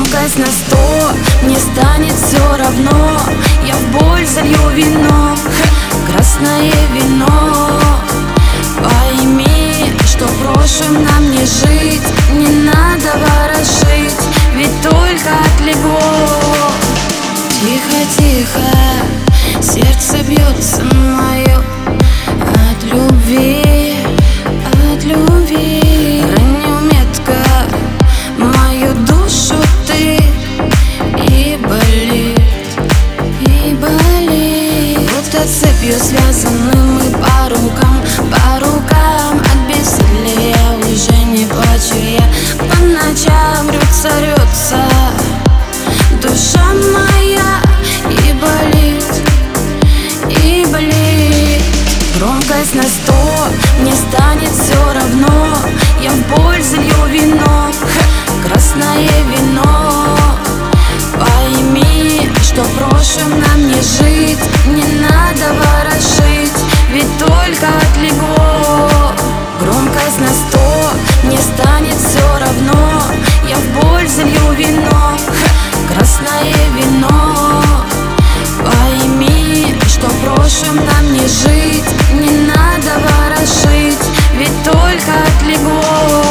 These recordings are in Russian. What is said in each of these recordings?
Громкость на 100, мне станет все равно. Я в боль залью вино, красное вино. Пойми, что в прошлом нам не жить, не надо ворошить, ведь только отлегло. Тихо-тихо, сердце бьется мое от любви, от любви. Ранил метко мою душу ты, и болит, и болит. Будто цепью связаны мы по рукам. От бессилия уже не плачу я, по ночам рвется душа моя, и болит, и болит. Громкость на 100, мне станет все равно. Я в боль залью вино, красное вино. Пойми, что в прошлом нам не жить, не надо ворошить, ведь только отлегло. Громкость на 100, мне станет все равно. Я в боль залью вино, красное вино. Пойми, что в прошлом нам не жить, не надо ворошить, ведь только отлегло.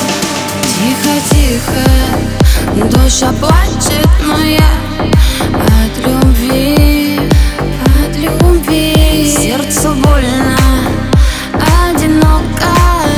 Тихо-тихо, душа плачет моя от любви, от любви. Сердцу больно, одиноко,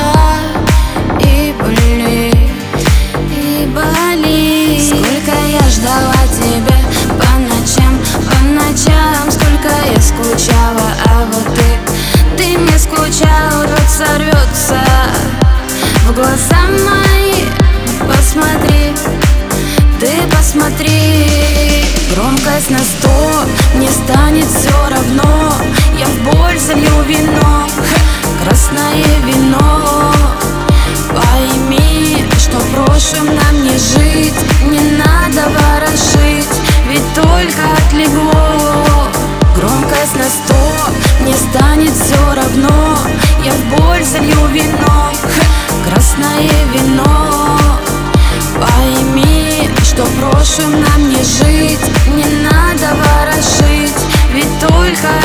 и болит, и болит. Сколько я ждала тебя по ночам, сколько я скучала, а вот ты не скучал. Рвется в глаза мои, посмотри, ты посмотри. Громкость на 100, мне станет все равно. Я в боль залью вино, красное вино. Пойми, что в прошлом нам не жить, не надо ворошить, ведь только отлегло. Громкость на 100, мне станет все равно. Я в боль залью вино, красное вино. Пойми, что в прошлом нам не жить, не надо ворошить, ведь только